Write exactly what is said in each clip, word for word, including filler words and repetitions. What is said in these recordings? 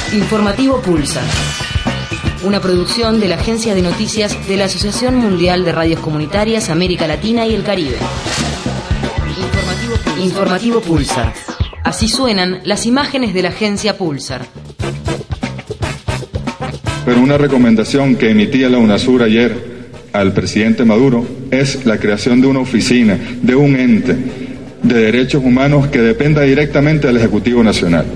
Informativo Pulsar. Una producción de la Agencia de Noticias de la Asociación Mundial de Radios Comunitarias América Latina y el Caribe. Informativo Pulsar. Informativo Pulsar. Así suenan las imágenes de la agencia Pulsar. Pero una recomendación que emitía la UNASUR ayer al presidente Maduro es la creación de una oficina, de un ente de derechos humanos que dependa directamente del Ejecutivo Nacional.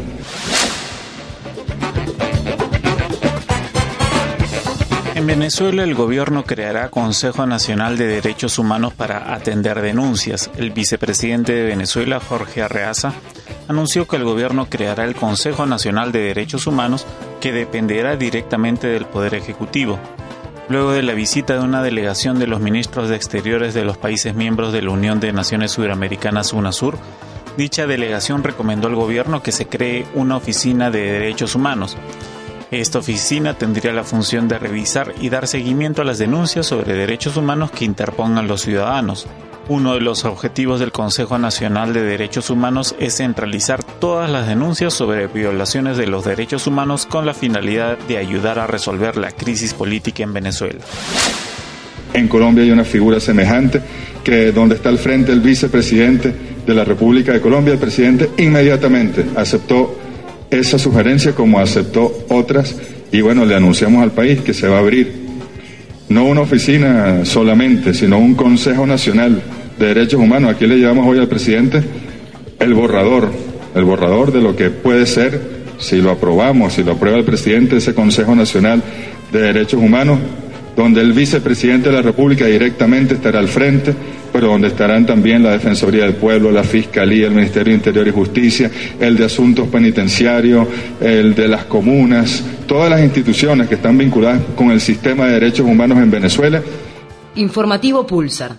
En Venezuela, el gobierno creará Consejo Nacional de Derechos Humanos para atender denuncias. El vicepresidente de Venezuela, Jorge Arreaza, anunció que el gobierno creará el Consejo Nacional de Derechos Humanos, que dependerá directamente del Poder Ejecutivo. Luego de la visita de una delegación de los ministros de Exteriores de los países miembros de la Unión de Naciones Suramericanas, UNASUR, dicha delegación recomendó al gobierno que se cree una oficina de derechos humanos. Esta oficina tendría la función de revisar y dar seguimiento a las denuncias sobre derechos humanos que interpongan los ciudadanos. Uno de los objetivos del Consejo Nacional de Derechos Humanos es centralizar todas las denuncias sobre violaciones de los derechos humanos con la finalidad de ayudar a resolver la crisis política en Venezuela. En Colombia hay una figura semejante, que donde está al frente el vicepresidente de la República de Colombia, el presidente inmediatamente aceptó esa sugerencia como aceptó otras, y bueno, le anunciamos al país que se va a abrir no una oficina solamente, sino un Consejo Nacional de Derechos Humanos. Aquí le llevamos hoy al presidente el borrador, el borrador de lo que puede ser, si lo aprobamos, si lo aprueba el presidente, ese Consejo Nacional de Derechos Humanos, donde el vicepresidente de la República directamente estará al frente, pero donde estarán también la Defensoría del Pueblo, la Fiscalía, el Ministerio de Interior y Justicia, el de Asuntos Penitenciarios, el de las comunas, todas las instituciones que están vinculadas con el sistema de derechos humanos en Venezuela. Informativo Pulsar.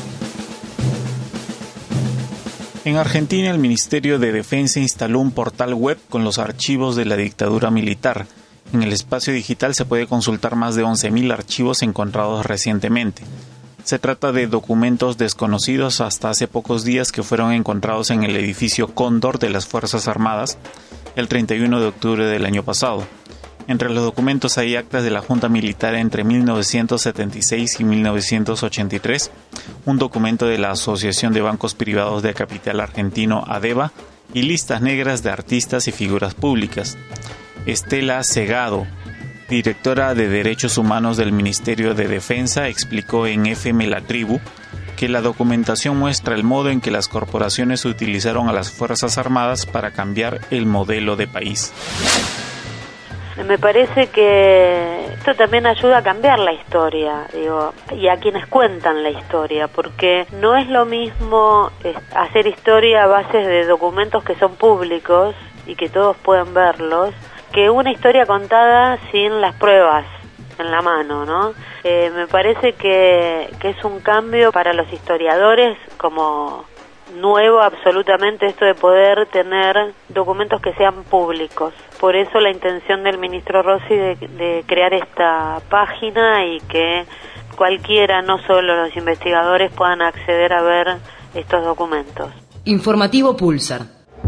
En Argentina, el Ministerio de Defensa instaló un portal web con los archivos de la dictadura militar. En el espacio digital se puede consultar más de once mil archivos encontrados recientemente. Se trata de documentos desconocidos hasta hace pocos días que fueron encontrados en el edificio Cóndor de las Fuerzas Armadas el treinta y uno de octubre del año pasado. Entre los documentos hay actas de la Junta Militar entre mil novecientos setenta y seis y mil novecientos ochenta y tres, un documento de la Asociación de Bancos Privados de Capital Argentino, ADEBA, y listas negras de artistas y figuras públicas. Estela Segado, directora de Derechos Humanos del Ministerio de Defensa, explicó en F M La Tribu que la documentación muestra el modo en que las corporaciones utilizaron a las Fuerzas Armadas para cambiar el modelo de país. Me parece que esto también ayuda a cambiar la historia, digo, y a quienes cuentan la historia, porque no es lo mismo hacer historia a base de documentos que son públicos y que todos pueden verlos, que una historia contada sin las pruebas en la mano, ¿no? Eh, me parece que, que es un cambio para los historiadores como nuevo absolutamente esto de poder tener documentos que sean públicos. Por eso la intención del ministro Rossi de, de crear esta página y que cualquiera, no solo los investigadores, puedan acceder a ver estos documentos. Informativo Pulsar.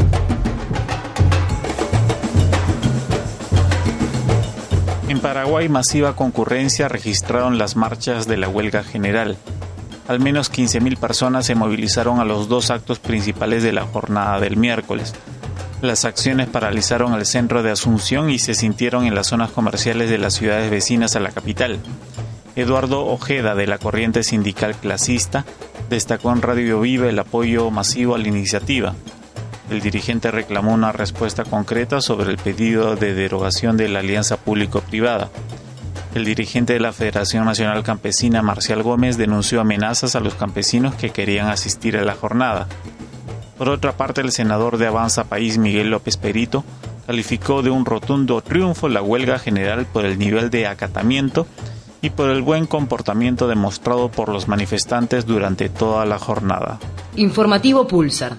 En Paraguay, masiva concurrencia registraron las marchas de la huelga general. Al menos quince mil personas se movilizaron a los dos actos principales de la jornada del miércoles. Las acciones paralizaron el centro de Asunción y se sintieron en las zonas comerciales de las ciudades vecinas a la capital. Eduardo Ojeda, de la corriente sindical clasista, destacó en Radio Viva el apoyo masivo a la iniciativa. El dirigente reclamó una respuesta concreta sobre el pedido de derogación de la alianza público-privada. El dirigente de la Federación Nacional Campesina, Marcial Gómez, denunció amenazas a los campesinos que querían asistir a la jornada. Por otra parte, el senador de Avanza País, Miguel López Perito, calificó de un rotundo triunfo la huelga general por el nivel de acatamiento y por el buen comportamiento demostrado por los manifestantes durante toda la jornada. Informativo Pulsar.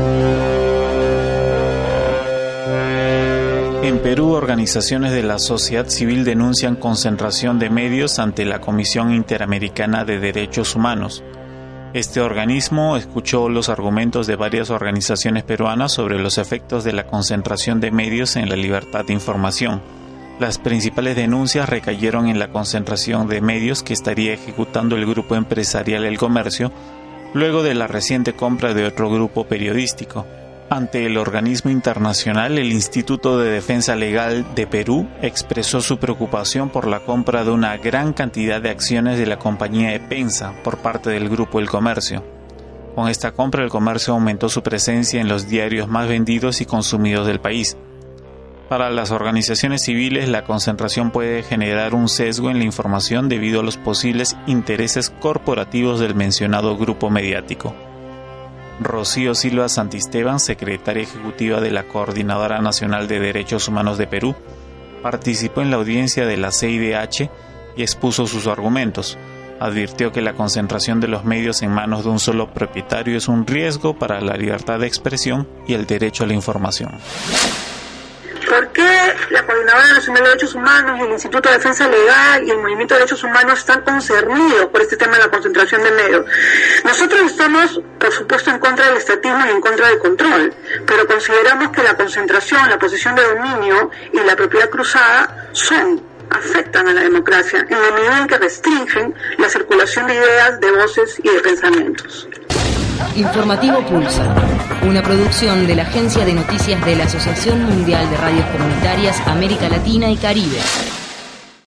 En Perú, organizaciones de la sociedad civil denuncian concentración de medios ante la Comisión Interamericana de Derechos Humanos. Este organismo escuchó los argumentos de varias organizaciones peruanas sobre los efectos de la concentración de medios en la libertad de información. Las principales denuncias recayeron en la concentración de medios que estaría ejecutando el grupo empresarial El Comercio, luego de la reciente compra de otro grupo periodístico. Ante el organismo internacional, el Instituto de Defensa Legal de Perú expresó su preocupación por la compra de una gran cantidad de acciones de la compañía Epensa por parte del grupo El Comercio. Con esta compra, El Comercio aumentó su presencia en los diarios más vendidos y consumidos del país. Para las organizaciones civiles, la concentración puede generar un sesgo en la información debido a los posibles intereses corporativos del mencionado grupo mediático. Rocío Silva Santisteban, secretaria ejecutiva de la Coordinadora Nacional de Derechos Humanos de Perú, participó en la audiencia de la C I D H y expuso sus argumentos. Advirtió que la concentración de los medios en manos de un solo propietario es un riesgo para la libertad de expresión y el derecho a la información. ¿Por qué la Coordinadora Nacional de Derechos Humanos y el Instituto de Defensa Legal y el Movimiento de Derechos Humanos están concernidos por este tema de la concentración de medios? Nosotros estamos, por supuesto, en contra del estatismo y en contra del control, pero consideramos que la concentración, la posición de dominio y la propiedad cruzada son, afectan a la democracia en la medida en que restringen la circulación de ideas, de voces y de pensamientos. Informativo Pulsa, una producción de la Agencia de Noticias de la Asociación Mundial de Radios Comunitarias América Latina y Caribe.